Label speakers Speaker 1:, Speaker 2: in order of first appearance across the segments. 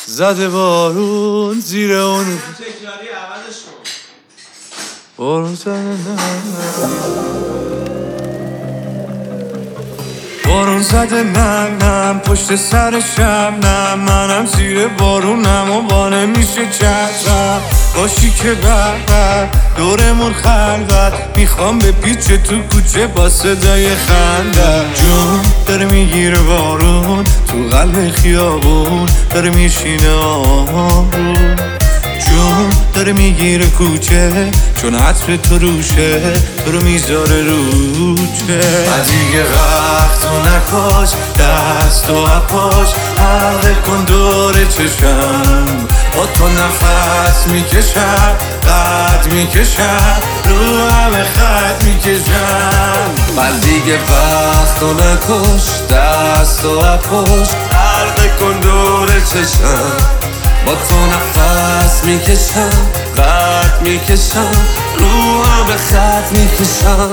Speaker 1: زده بارون زیر اون
Speaker 2: تکراری عوضش کن.
Speaker 1: بارون زده نم پشت سر شبنم، منم زیر بارونم و با نمیشه چشم باشی که بر دورمون خلوت، میخوام به پیچ تو کوچه با صدای خنده. جون داره میگیره بارون تو قلب خیابون، داره میشینه آروم. جون داره میگیره کوچه چون عطر تو روشه، تو رو میذاره روچه. دیگه وقتو نکش دست و اپاش، حلقه کن دور چشم، با تو نفس میکشم قد میکشم رو همه خط میکشم. دیگه وقتو نکش دست و اپاش، حلقه کن دور چشم، با تو نفس میکشم قد میکشم رو همه خط میکشم.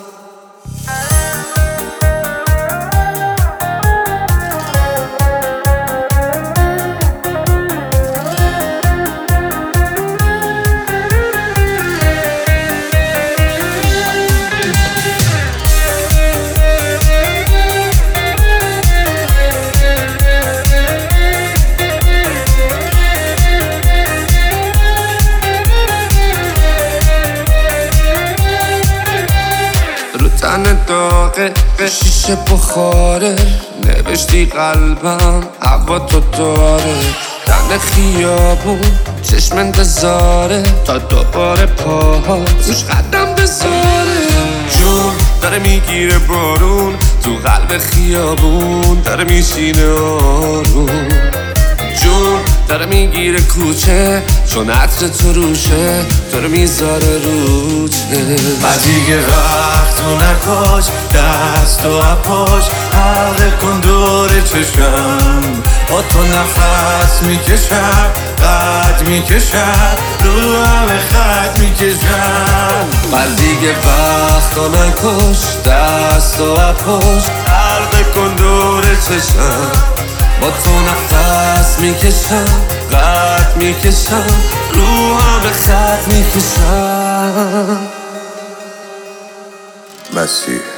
Speaker 1: تن داغه شیشه بخاره، نوشتی قلبم هوا تو داره. تن خیابون چشم انتظاره تا دوباره پاها روش قدم بذاره. جون داره میگیره بارون تو قلب خیابون، داره میشینه آروم. جون داره میگیره کوچه چون عطر تو روشه، تو رو میذاره روچه. دیگه وقتو نکش دست و اپاش، حلقه کن دور چشم، با تو نفس میکشم قد میکشم رو همه خط میکشم. دیگه وقتو نکش دست و اپاش، حلقه کن دور چشم، با تو نفس میکشم قد میکشم رو همه خط میکشم.
Speaker 3: مسیح